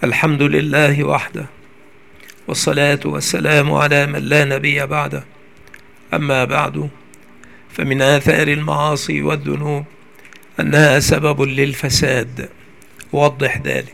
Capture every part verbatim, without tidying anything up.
الحمد لله وحده، والصلاة والسلام على من لا نبي بعده. أما بعد، فمن آثار المعاصي والذنوب أنها سبب للفساد. وضح ذلك.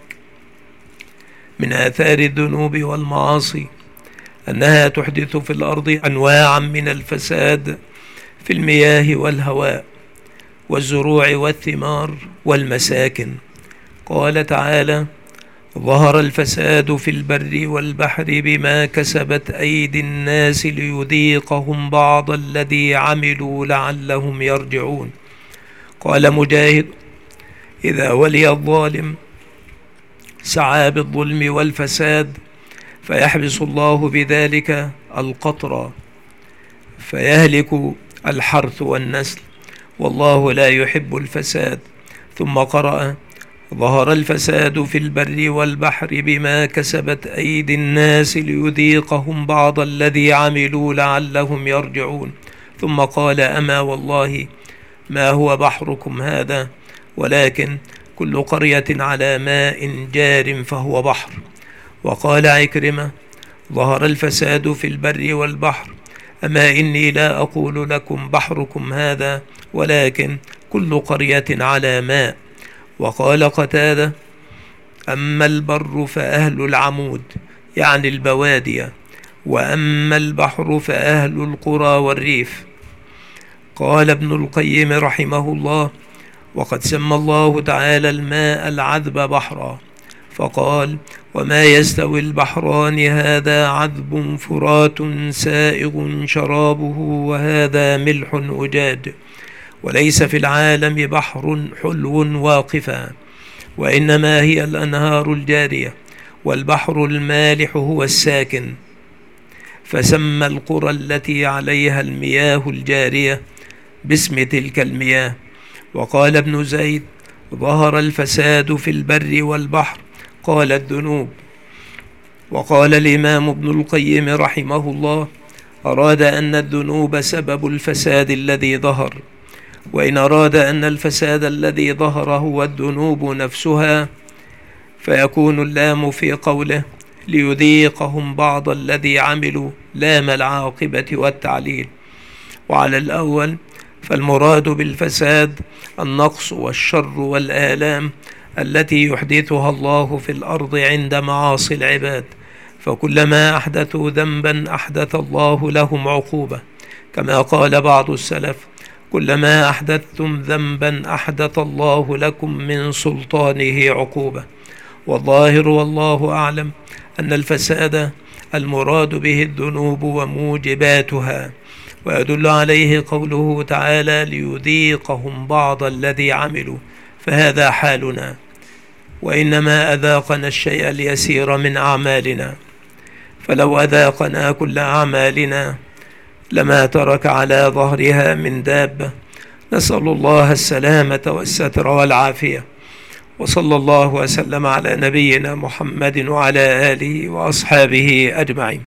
من آثار الذنوب والمعاصي أنها تحدث في الأرض أنواعا من الفساد في المياه والهواء والزروع والثمار والمساكن. قال تعالى: ظهر الفساد في البر والبحر بما كسبت أيدي الناس ليذيقهم بعض الذي عملوا لعلهم يرجعون. قال مجاهد: إذا ولي الظالم سعى بالظلم والفساد فيحبس الله بذلك القطر فيهلك الحرث والنسل، والله لا يحب الفساد. ثم قرأ: ظهر الفساد في البر والبحر بما كسبت أيدي الناس ليذيقهم بعض الذي عملوا لعلهم يرجعون. ثم قال: أما والله ما هو بحركم هذا، ولكن كل قرية على ماء جار فهو بحر. وقال عكرمة: ظهر الفساد في البر والبحر، أما إني لا أقول لكم بحركم هذا، ولكن كل قرية على ماء. وقال قتادة: أما البر فأهل العمود، يعني البوادية، وأما البحر فأهل القرى والريف. قال ابن القيم رحمه الله: وقد سمى الله تعالى الماء العذب بحرا، فقال: وما يستوي البحران هذا عذب فرات سائغ شرابه وهذا ملح أجاج، وليس في العالم بحر حلو واقفا، وإنما هي الأنهار الجارية، والبحر المالح هو الساكن. فسمى القرى التي عليها المياه الجارية باسم تلك المياه. وقال ابن زيد: ظهر الفساد في البر والبحر، قال الذنوب. وقال الإمام ابن القيم رحمه الله: أراد أن الذنوب سبب الفساد الذي ظهر، وإن أراد أن الفساد الذي ظهر هو الذنوب نفسها فيكون اللام في قوله ليذيقهم بعض الذي عملوا لام العاقبة والتعليل. وعلى الأول فالمراد بالفساد النقص والشر والآلام التي يحدثها الله في الأرض عند معاصي العباد، فكلما أحدثوا ذنبا أحدث الله لهم عقوبة، كما قال بعض السلف: كلما أحدثتم ذنبا أحدث الله لكم من سلطانه عقوبة. والظاهر والله أعلم أن الفساد المراد به الذنوب وموجباتها، ويدل عليه قوله تعالى: ليذيقهم بعض الذي عملوا، فهذا حالنا، وإنما أذاقنا الشيء اليسير من أعمالنا، فلو أذاقنا كل أعمالنا لما ترك على ظهرها من دابة. نسأل الله السلامة والستر والعافية، وصلى الله وسلم على نبينا محمد وعلى آله وأصحابه أجمعين.